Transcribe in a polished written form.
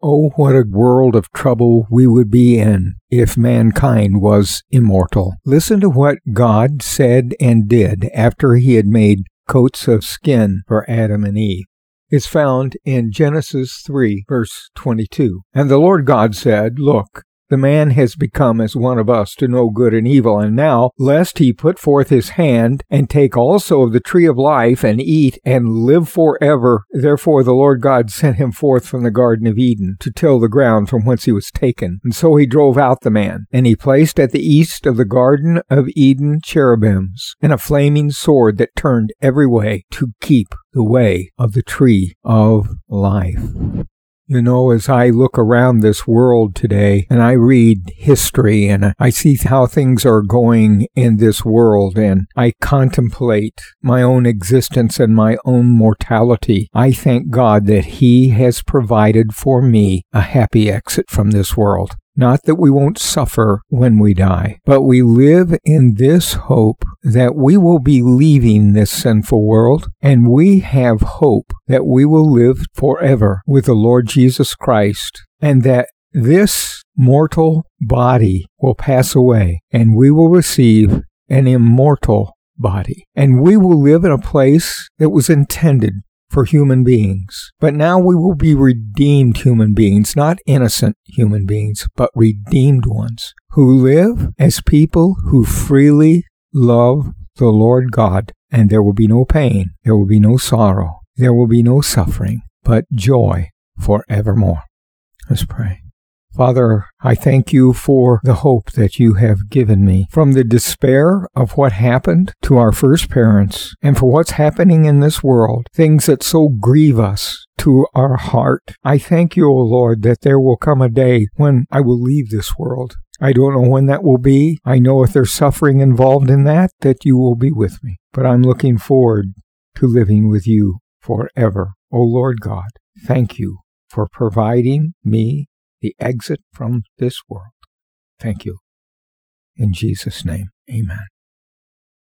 Oh, what a world of trouble we would be in if mankind was immortal. Listen to what God said and did after he had made coats of skin for Adam and Eve. It's found in Genesis 3, verse 22. And the Lord God said, Look, the man has become as one of us to know good and evil, and now, lest he put forth his hand, and take also of the tree of life, and eat, and live forever. Therefore the Lord God sent him forth from the Garden of Eden, to till the ground from whence he was taken. And so he drove out the man, and he placed at the east of the Garden of Eden cherubims, and a flaming sword that turned every way, to keep the way of the tree of life. You know, as I look around this world today and I read history and I see how things are going in this world and I contemplate my own existence and my own mortality, I thank God that He has provided for me a happy exit from this world. Not that we won't suffer when we die, but we live in this hope that we will be leaving this sinful world, and we have hope that we will live forever with the Lord Jesus Christ, and that this mortal body will pass away, and we will receive an immortal body. And we will live in a place that was intended for human beings. But now we will be redeemed human beings, not innocent human beings, but redeemed ones who live as people who freely love the Lord God. And there will be no pain, there will be no sorrow, there will be no suffering, but joy forevermore. Let's pray. Father, I thank you for the hope that you have given me, from the despair of what happened to our first parents, and for what's happening in this world, things that so grieve us to our heart. I thank you, O Lord, that there will come a day when I will leave this world. I don't know when that will be. I know if there's suffering involved in that you will be with me. But I'm looking forward to living with you forever. O Lord God, thank you for providing me the exit from this world. Thank you. In Jesus' name, amen.